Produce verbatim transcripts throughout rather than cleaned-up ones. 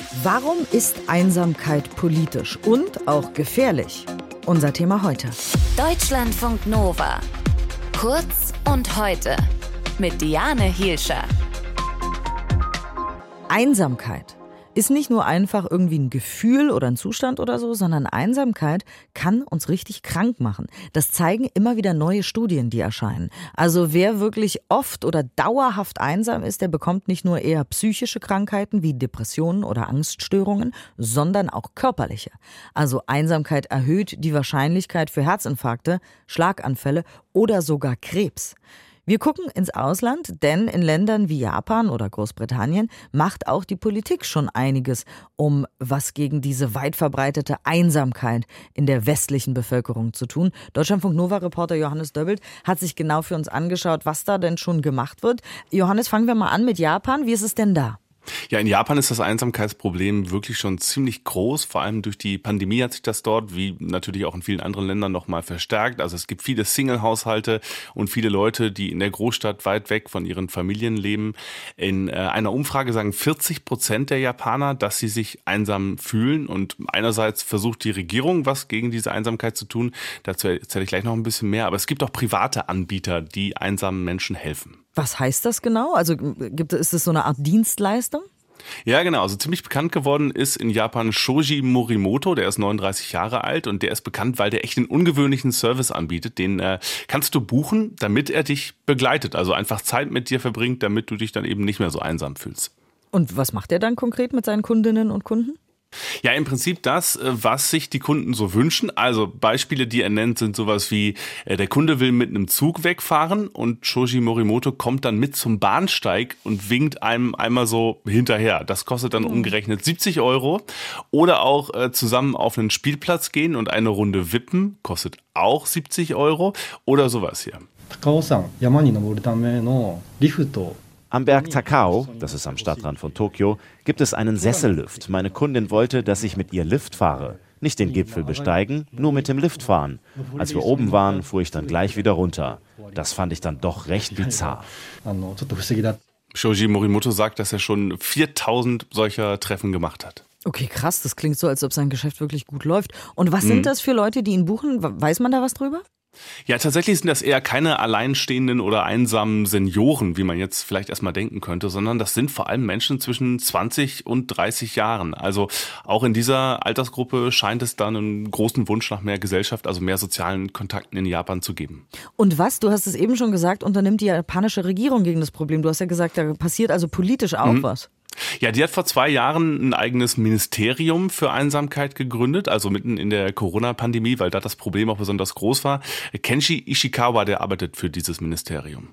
Warum ist Einsamkeit politisch und auch gefährlich? Unser Thema heute. Deutschlandfunk Nova. Kurz und heute. Mit Diane Hielscher. Einsamkeit ist nicht nur einfach irgendwie ein Gefühl oder ein Zustand oder so, sondern Einsamkeit kann uns richtig krank machen. Das zeigen immer wieder neue Studien, die erscheinen. Also wer wirklich oft oder dauerhaft einsam ist, der bekommt nicht nur eher psychische Krankheiten wie Depressionen oder Angststörungen, sondern auch körperliche. Also Einsamkeit erhöht die Wahrscheinlichkeit für Herzinfarkte, Schlaganfälle oder sogar Krebs. Wir gucken ins Ausland, denn in Ländern wie Japan oder Großbritannien macht auch die Politik schon einiges, um was gegen diese weit verbreitete Einsamkeit in der westlichen Bevölkerung zu tun. Deutschlandfunk Nova-Reporter Johannes Döbbelt hat sich genau für uns angeschaut, was da denn schon gemacht wird. Johannes, fangen wir mal an mit Japan. Wie ist es denn da? Ja, in Japan ist das Einsamkeitsproblem wirklich schon ziemlich groß. Vor allem durch die Pandemie hat sich das dort, wie natürlich auch in vielen anderen Ländern, nochmal verstärkt. Also es gibt viele Single-Haushalte und viele Leute, die in der Großstadt weit weg von ihren Familien leben. In äh, einer Umfrage sagen vierzig Prozent der Japaner, dass sie sich einsam fühlen. Und einerseits versucht die Regierung, was gegen diese Einsamkeit zu tun. Dazu erzähle ich gleich noch ein bisschen mehr. Aber es gibt auch private Anbieter, die einsamen Menschen helfen. Was heißt das genau? Also gibt, ist es so eine Art Dienstleistung? Ja, genau. Also ziemlich bekannt geworden ist in Japan Shoji Morimoto. Der ist neununddreißig Jahre alt und der ist bekannt, weil der echt einen ungewöhnlichen Service anbietet. Den äh, kannst du buchen, damit er dich begleitet. Also einfach Zeit mit dir verbringt, damit du dich dann eben nicht mehr so einsam fühlst. Und was macht er dann konkret mit seinen Kundinnen und Kunden? Ja, im Prinzip das, was sich die Kunden so wünschen. Also Beispiele, die er nennt, sind sowas wie, der Kunde will mit einem Zug wegfahren und Shoji Morimoto kommt dann mit zum Bahnsteig und winkt einem einmal so hinterher. Das kostet dann umgerechnet siebzig Euro. Oder auch äh, zusammen auf einen Spielplatz gehen und eine Runde wippen, kostet auch siebzig Euro. Oder sowas hier. Takao-san, Yama ni noboru tame no Lift. Am Berg Takao, das ist am Stadtrand von Tokio, gibt es einen Sessellift. Meine Kundin wollte, dass ich mit ihr Lift fahre. Nicht den Gipfel besteigen, nur mit dem Lift fahren. Als wir oben waren, fuhr ich dann gleich wieder runter. Das fand ich dann doch recht bizarr. Shoji Morimoto sagt, dass er schon viertausend solcher Treffen gemacht hat. Okay, krass. Das klingt so, als ob sein Geschäft wirklich gut läuft. Und was sind das für Leute, die ihn buchen? Weiß man da was drüber? Ja, tatsächlich sind das eher keine alleinstehenden oder einsamen Senioren, wie man jetzt vielleicht erstmal denken könnte, sondern das sind vor allem Menschen zwischen zwanzig und dreißig Jahren. Also auch in dieser Altersgruppe scheint es dann einen großen Wunsch nach mehr Gesellschaft, also mehr sozialen Kontakten in Japan zu geben. Und was, du hast es eben schon gesagt, unternimmt die japanische Regierung gegen das Problem? Du hast ja gesagt, da passiert also politisch auch mhm. was. Ja, die hat vor zwei Jahren ein eigenes Ministerium für Einsamkeit gegründet, also mitten in der Corona-Pandemie, weil da das Problem auch besonders groß war. Kenshi Ishikawa, der arbeitet für dieses Ministerium.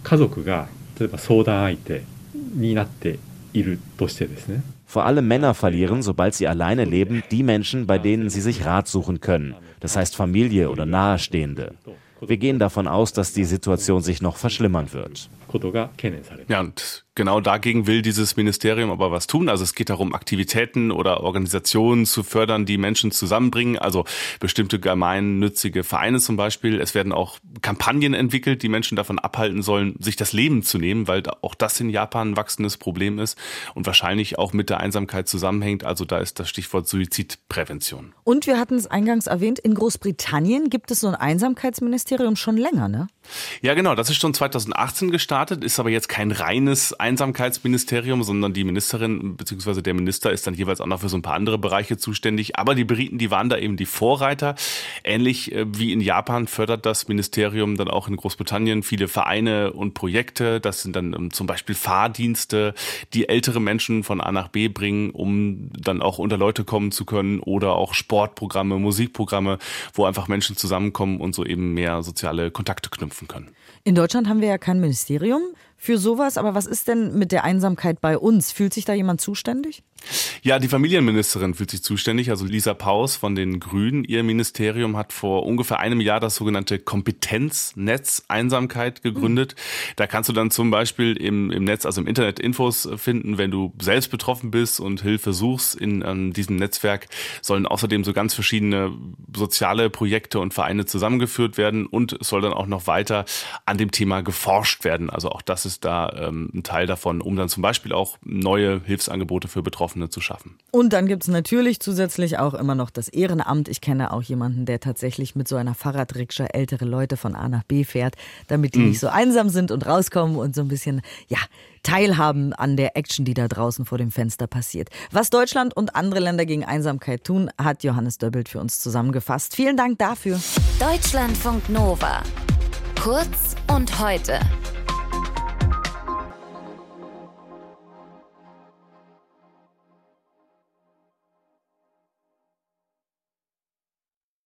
Vor allem Männer verlieren, sobald sie alleine leben, die Menschen, bei denen sie sich Rat suchen können. Das heißt Familie oder Nahestehende. Wir gehen davon aus, dass die Situation sich noch verschlimmern wird. Ja, und genau dagegen will dieses Ministerium aber was tun. Also es geht darum, Aktivitäten oder Organisationen zu fördern, die Menschen zusammenbringen. Also bestimmte gemeinnützige Vereine zum Beispiel. Es werden auch Kampagnen entwickelt, die Menschen davon abhalten sollen, sich das Leben zu nehmen, weil auch das in Japan ein wachsendes Problem ist und wahrscheinlich auch mit der Einsamkeit zusammenhängt. Also da ist das Stichwort Suizidprävention. Und wir hatten es eingangs erwähnt, in Großbritannien gibt es so ein Einsamkeitsministerium schon länger, ne? Ja, genau. Das ist schon zweitausendachtzehn gestartet, ist aber jetzt kein reines Einsamkeitsministerium, sondern die Ministerin bzw. der Minister ist dann jeweils auch noch für so ein paar andere Bereiche zuständig. Aber die Briten, die waren da eben die Vorreiter. Ähnlich wie in Japan fördert das Ministerium dann auch in Großbritannien viele Vereine und Projekte. Das sind dann zum Beispiel Fahrdienste, die ältere Menschen von A nach B bringen, um dann auch unter Leute kommen zu können, oder auch Sportprogramme, Musikprogramme, wo einfach Menschen zusammenkommen und so eben mehr soziale Kontakte knüpfen können. In Deutschland haben wir ja kein Ministerium für sowas, aber was ist denn mit der Einsamkeit bei uns? Fühlt sich da jemand zuständig? Ja, die Familienministerin fühlt sich zuständig, also Lisa Paus von den Grünen. Ihr Ministerium hat vor ungefähr einem Jahr das sogenannte Kompetenznetz Einsamkeit gegründet. Mhm. Da kannst du dann zum Beispiel im, im Netz, also im Internet, Infos finden, wenn du selbst betroffen bist und Hilfe suchst. In ähm, diesem Netzwerk sollen außerdem so ganz verschiedene soziale Projekte und Vereine zusammengeführt werden und es soll dann auch noch weiter an dem Thema geforscht werden. Also auch das ist da ähm, ein Teil davon, um dann zum Beispiel auch neue Hilfsangebote für Betroffene zu schaffen. schaffen. Und dann gibt es natürlich zusätzlich auch immer noch das Ehrenamt. Ich kenne auch jemanden, der tatsächlich mit so einer Fahrradrikscha ältere Leute von A nach B fährt, damit die mhm. nicht so einsam sind und rauskommen und so ein bisschen, ja, teilhaben an der Action, die da draußen vor dem Fenster passiert. Was Deutschland und andere Länder gegen Einsamkeit tun, hat Johannes Döbbelt für uns zusammengefasst. Vielen Dank dafür. Deutschlandfunk Nova. Kurz und heute.